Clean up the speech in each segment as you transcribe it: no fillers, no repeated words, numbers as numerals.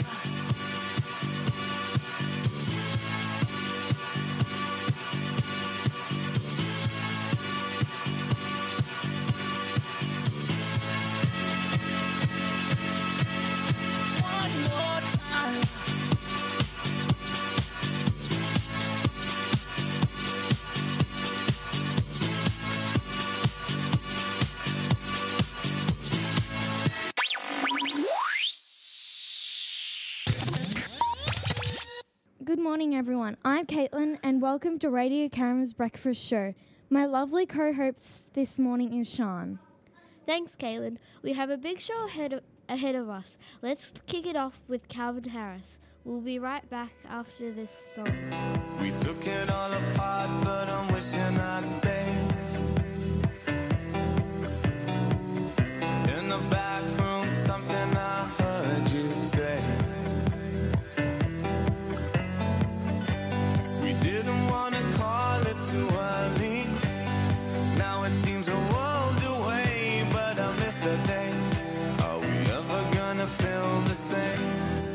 Good morning, everyone. I'm Caitlin, and welcome to Radio Karama's Breakfast Show. My lovely co-host this morning is Sean. Thanks, Caitlin. We have a big show ahead of us. Let's kick it off with Calvin Harris. We'll be right back after this song. We took it all apart, but I'm wishing I'd stay. In the back room, something I heard you say. We didn't want to call it too early. Now it seems a world away, but I miss the day. Are we ever gonna feel the same?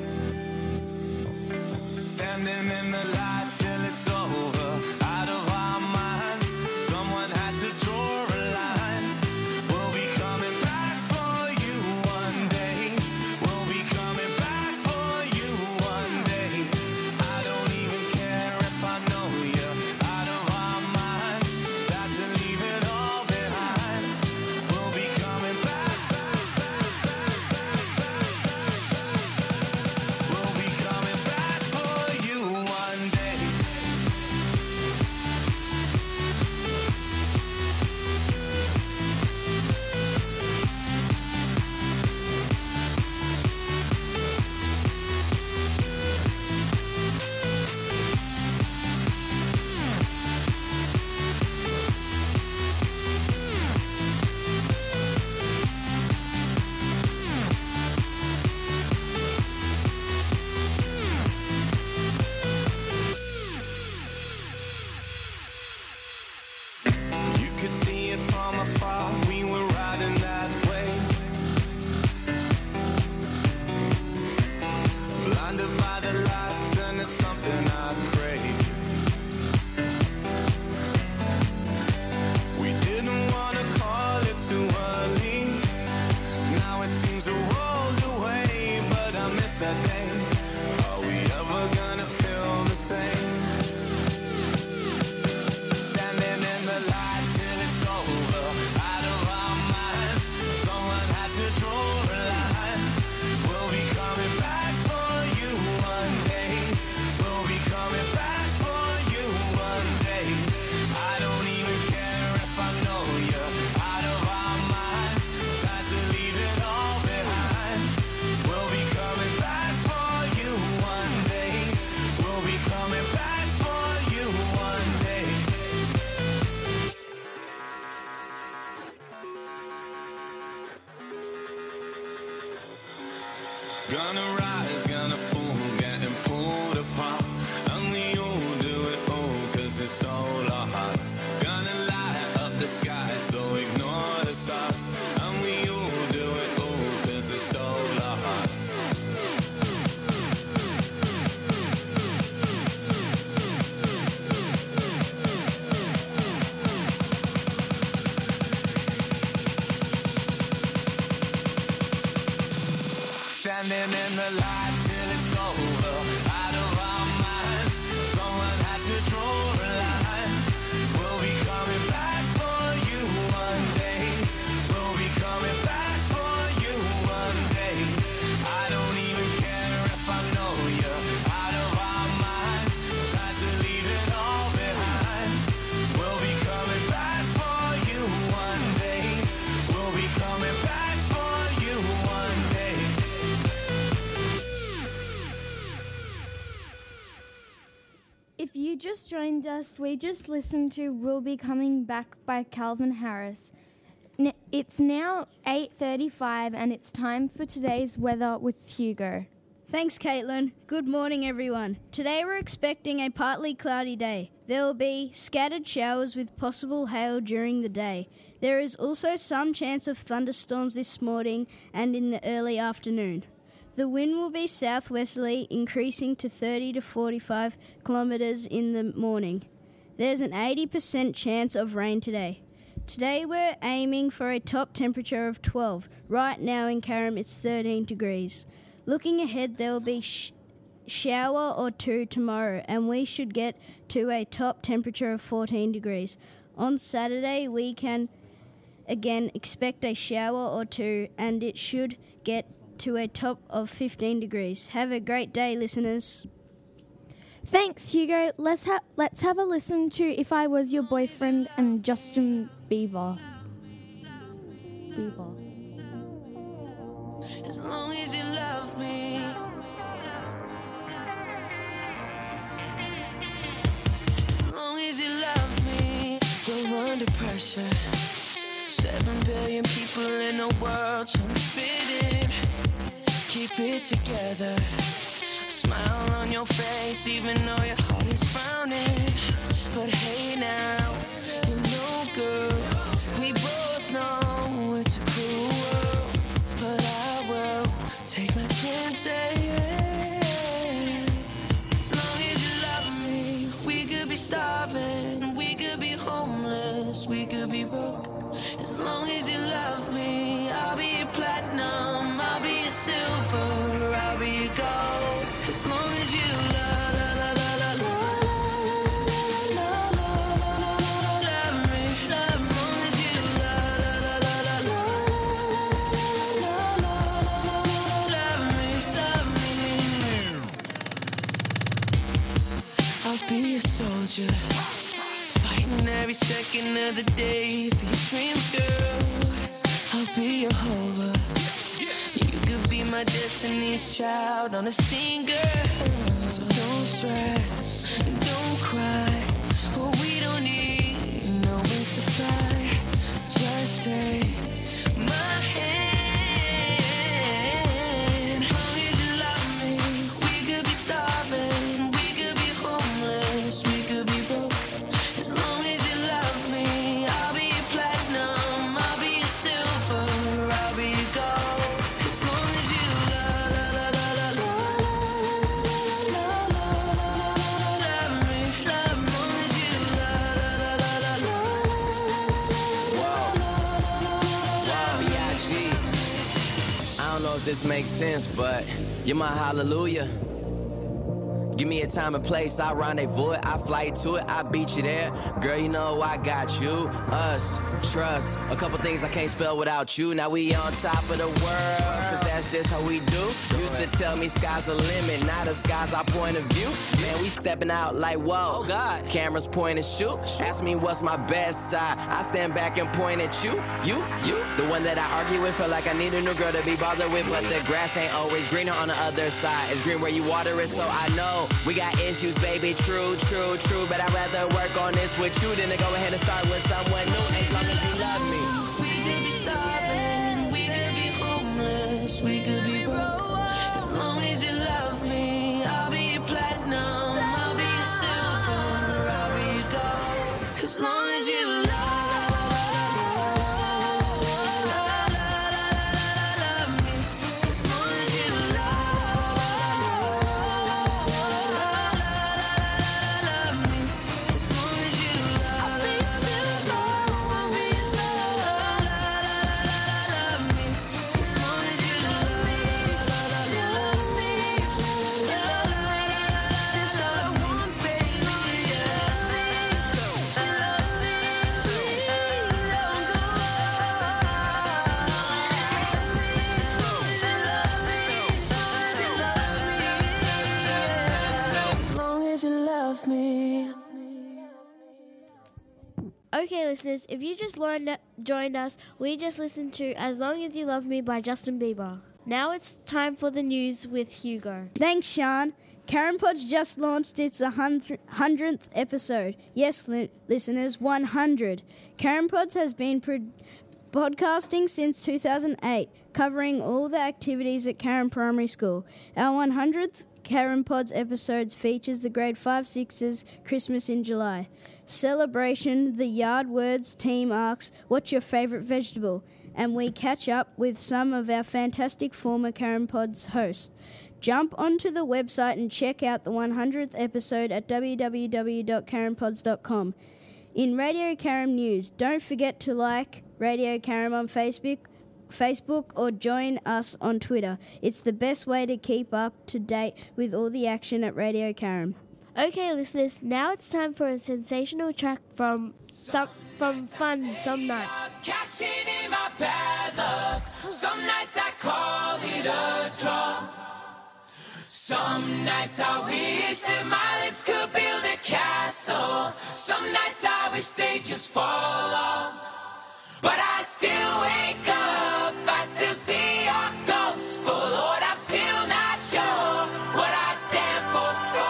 Standing in the light till it's over, out of our minds. Someone had to draw a line. We'll be coming back for you one day. We'll be coming back for you one day. I don't even care if I know you're out of our minds. Sad to leave it all behind. We'll be coming back, back, back, back, back, back, back. We'll be coming back for you one day. You could see it from afar, we were riding that wave. Blinded by the lights, and it's something I crave. We didn't want to call it too early. Now it seems a world away, but I miss that day. Are we ever gonna feel the same? Standing in the light till it's over, out of our minds. Someone had to draw a line. We'll be coming back for you one day. We'll be coming back for you one day. I don't even care if I know you're out of our minds. Time to leave it all behind. We'll be coming back for you one day. We'll be coming back for you one day. Gonna rise, gonna fall, getting pulled apart. And we all do it all, cause it stole our hearts. Gonna light up the sky, so ignore the stars. And we all do it all, cause it stole our hearts. Standing in the light till it's over, out of our minds. Someone had to draw a line. We'll be coming back for you one day. We'll be coming back for you one day. I don't even care if I know you're out of our minds. Time to leave it all behind. We'll be coming back for you one day. We'll be coming back for you one day. If you just joined us, we just listened to We'll Be Coming Back by Calvin Harris. It's now 8:35 and it's time for today's weather with Hugo. Thanks, Caitlin. Good morning, everyone. Today we're expecting a partly cloudy day. There will be scattered showers with possible hail during the day. There is also some chance of thunderstorms this morning and in the early afternoon. The wind will be southwesterly, increasing to 30 to 45 kilometres in the morning. There's an 80% chance of rain today. Today we're aiming for a top temperature of 12. Right now in Carrum it's 13 degrees. Looking ahead, there will be shower or two tomorrow, and we should get to a top temperature of 14 degrees. On Saturday we can again expect a shower or two, and it should get to a top of 15 degrees. Have a great day, listeners. Thanks, Hugo. Let's have a listen to If I Was Your Boyfriend and Justin Bieber. As long as you love me. As long as you love me. You're under pressure. 7 billion people in the world trying to fit in. Keep it together. Smile on your face even though your heart is frowning. But hey now, you're no good. We both know it's a cruel world, but I will take my chances. As long as you love me, we could be starving, we could be homeless, we could be broke. As long as you love me, I'll be your platinum, I'll be your silver, I'll be your gold. As long as you love me, as long as you love me. I'll be your soldier, fighting every second of the day for your dreams, girl. I'll be your hover. You could be my destiny's child on a scene, girl. So don't stress and don't cry. Oh, we don't need no wings to fly. Just take my hand. As long as you love me, we could be starving, we could be homeless, we could be broke. As long as you love me, I'll be your platinum, I'll be your silver, I'll be your gold. As long as you love me, as long as you B.I.G. I don't know if this makes sense, but you're my hallelujah. Give me a time and place, I rendezvous it, I fly to it, I beat you there. Girl, you know I got you, us, trust. A couple things I can't spell without you. Now we on top of the world, cause that's just how we do. Used to tell me sky's the limit, now the sky's our point of view. Man, we stepping out like whoa, oh God. Cameras point and shoot. Ask me what's my best side, I stand back and point at you. The one that I argue with, feel like I need a new girl to be bothered with. But the grass ain't always greener on the other side. It's green where you water it, so I know we got issues, baby, true. But I'd rather work on this with you than to go ahead and start with someone new. As long as you love me. We could be starving, we could be homeless, we could be broke. As long as you love me, I'll be your platinum, I'll be your silver, I'll be your gold. As long as you love me. Okay, listeners, if you just joined us, we just listened to As Long As You Love Me by Justin Bieber. Now it's time for the news with Hugo. Thanks, Sean. Carrum Pod's just launched its 100th episode. Yes, listeners, 100. Carrum Pods has been podcasting since 2008, covering all the activities at Carrum Primary School. Our 100th Carrum Pods episodes features the grade 5-6's Christmas in July. Celebration, the Yard Words team asks, what's your favourite vegetable? and we catch up with some of our fantastic former Karen Pods hosts. Jump onto the website and check out the 100th episode at www.karenpods.com. In Radio Karam News, don't forget to like Radio Karam on Facebook or join us on Twitter. It's the best way to keep up to date with all the action at Radio Karam. Okay, listeners, now it's time for a sensational track from Fun Some Nights. Cashing in my bad luck. Some nights I call it a draw. Some nights I wish that my lips could build a castle. Some nights I wish they just fall off. But I still wake up, I still see your gospel. Lord, I'm still not sure what I stand for.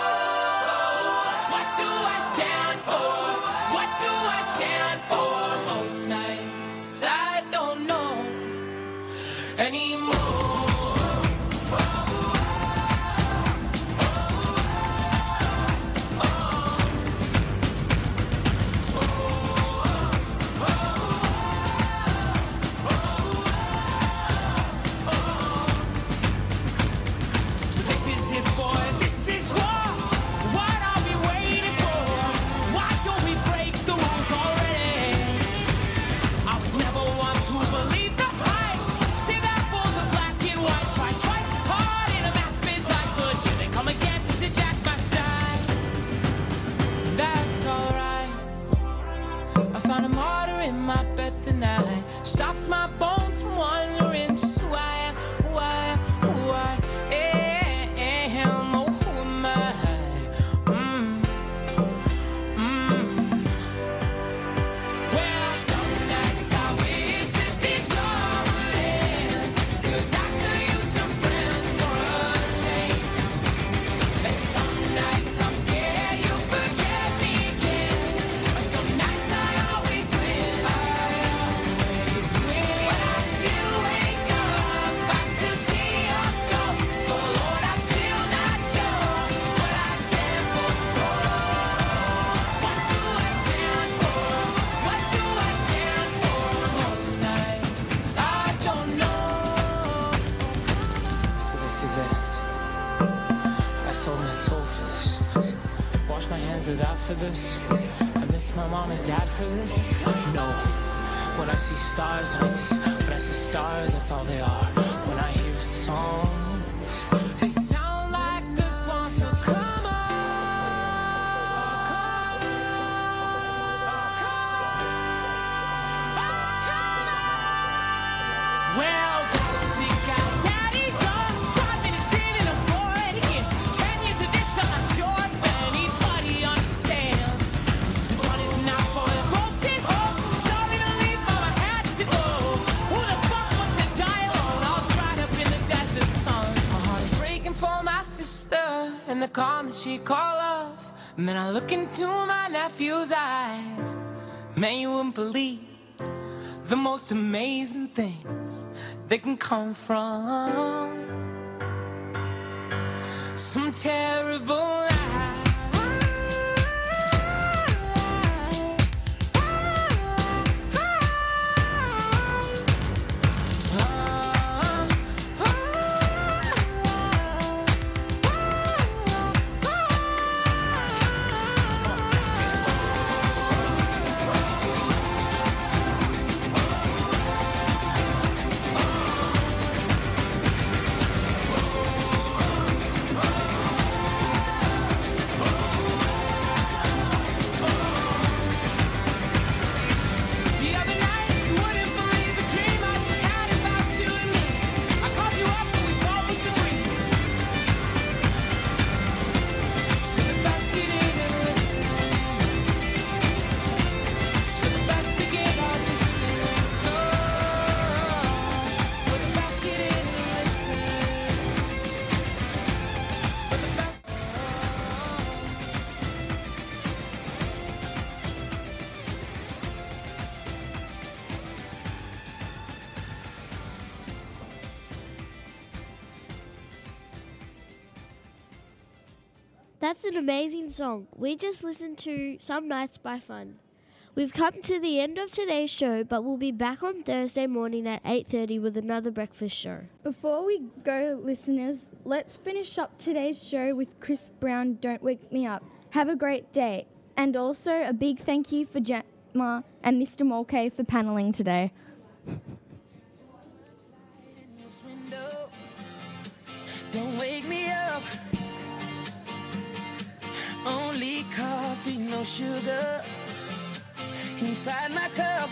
What do I stand for? What do I stand for? Most nights I don't know anymore. Stops my bones from wondering just who I am, who I am, oh, who am I? Well, some nights I wish that this all would end, 'cause I could use some friends for a change. And some nights I'm scared you'll forget me again, but some nights I always win. It out for this. I miss my mom and dad for this. No, when I see stars, that's all they are. When I hear songs, they sound like a swan. So come on, well, see guys, daddy's on 5 minutes in and I'm bored again. 10 years of this, I'm not sure. And the calm that she call off. And then I look into my nephew's eyes. Man, you wouldn't believe the most amazing things that can come from some terrible life. That's an amazing song. We just listened to Some Nights by Fun. We've come to the end of today's show, but we'll be back on Thursday morning at 8:30 with another breakfast show. Before we go, listeners, let's finish up today's show with Chris Brown, Don't Wake Me Up. Have a great day. And also a big thank you for Gemma and Mr. Mulcahy for paneling today. Don't wake me up. Only coffee, no sugar inside my cup.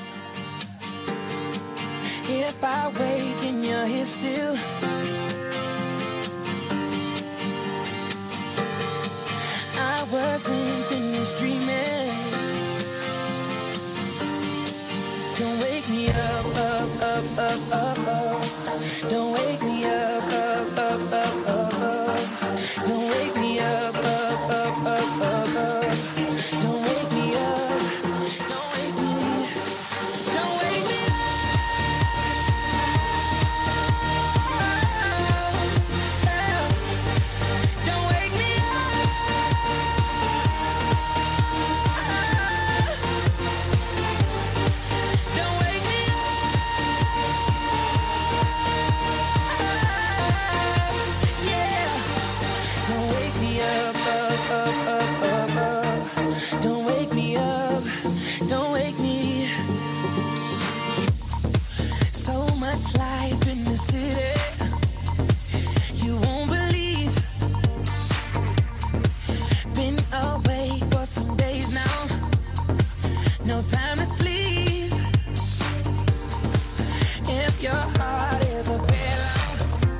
If I wake and you're here still, I wasn't finished dreaming. Don't wake me up, up, up, up, up, up. Don't wake me up, up, up, up, up, up. Don't wake me up, up, up, up, up, up. Don't wake me up. Don't wake me. Don't wake me up. Don't wake me up. Don't wake me up. Yeah. Don't wake me up, up, up, up, up, up. Don't wake me up. Don't wake me. So much life in the city, you won't believe. Been away for some days now, no time to sleep. If your heart is a barrel,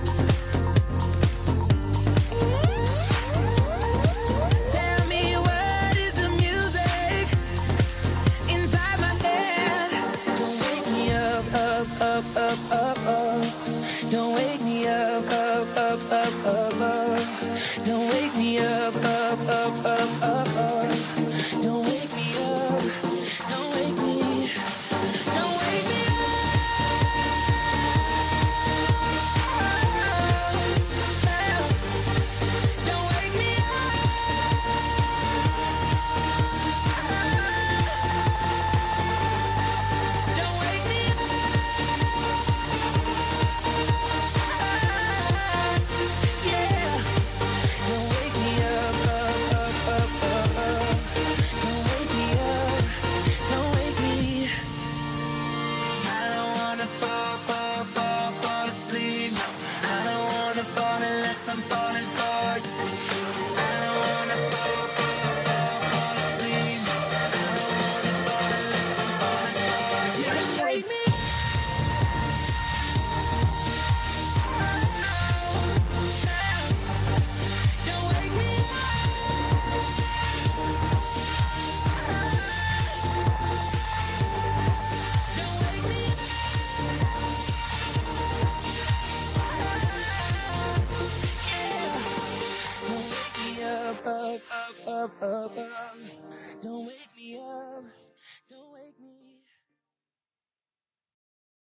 tell me what is the music inside my head. Don't wake me up, up, up, up, up, up. Don't wake me up, up, up, up, up, up. Don't wake me up, up, up, up, up, up. Don't wake me up. Don't wake me. Don't wake me up. Don't wake me up. Don't wake me up. Yeah. Don't wake me up, up, up, up, up, up. Don't wake me up. Don't wake me. I don't wanna fall asleep. I don't wanna fall unless I'm falling for you. I don't wanna fall asleep. I don't wanna fall unless I'm falling for you. Don't wake me. Don't wake me up, up, up, up, up, up. Don't wake me up.